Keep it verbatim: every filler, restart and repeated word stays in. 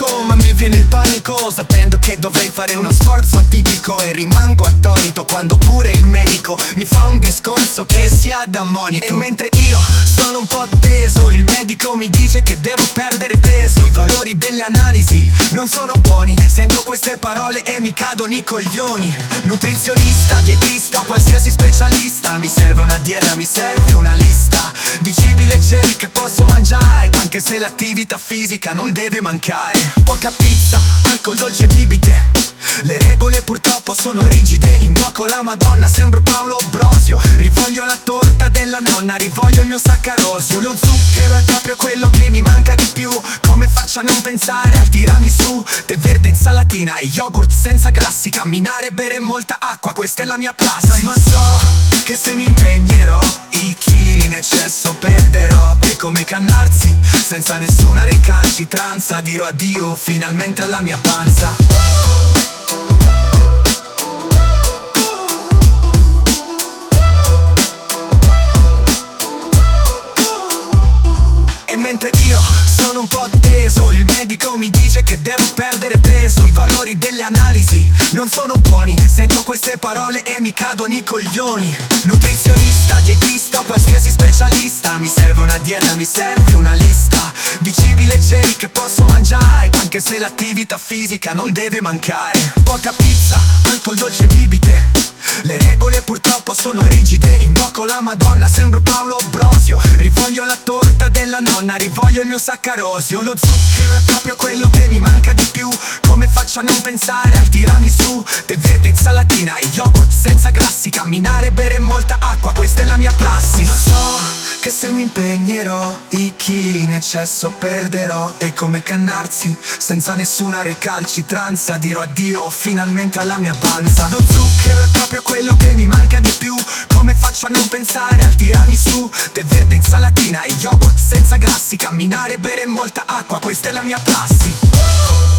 carico, ma mi viene il panico sapendo che dovrei fare uno sforzo atipico. E rimango attonito quando pure il medico mi fa un discorso che sia da monito. E mentre io sono un po' teso, il medico mi dice che devo perdere peso. I valori delle analisi non sono buoni, sento queste parole e mi cadono i coglioni. Nutrizionista, dietista, qualsiasi specialista, mi serve una dieta, mi serve una lista di cibi leggeri che posso mangiare, anche se l'attività fisica non deve mancare. Poca pizza, alcol, dolce, bibite, le regole purtroppo sono rigide. Invoco la Madonna, sembro Paolo Brosio. Rivoglio la torta della nonna, rivoglio il mio saccarosio. Lo zucchero è proprio quello che mi manca di più. Come faccio a non pensare al tiramisù? Tè verde, insalatina e yogurt senza grassi, camminare e bere molta acqua, questa è la mia prassi. Ma so che se mi impegnerò i chili in eccesso perderò. E come Cannarsi, senza nessuna recalcitranza, dirò addio finalmente alla mia panza. E mentre io sono un po' teso, il medico mi dice che devo perdere peso. I valori delle analisi non sono buoni, sento queste parole e mi cadono i coglioni. Nutrizionista, dietista, qualsiasi specialista, mi serve una dieta, mi serve una lista di cibi leggeri che posso mangiare, anche se l'attività fisica non deve mancare. Poca pizza, alcol, dolce, bibite, le regole purtroppo sono rigide. Invoco la Madonna, sembro Paolo Brosio. Rivoglio la torta della nonna, rivoglio il mio saccarosio. Lo zucchero è proprio quello che mi manca di più. Come faccio a non pensare al tiramisù? Tè verde, insalatina e yogurt senza grassi, camminare e bere molta acqua, questa è la mia prassi. Lo so che se mi impegnerò i chili in eccesso perderò. E come Cannarsi, senza nessuna recalcitranza, dirò addio finalmente alla mia panza. Lo zucchero è proprio quello che mi manca di più. Come faccio a non pensare al tiramisù? Tè verde, insalatina e yogurt senza grassi, camminare e bere molta acqua, questa è la mia prassi.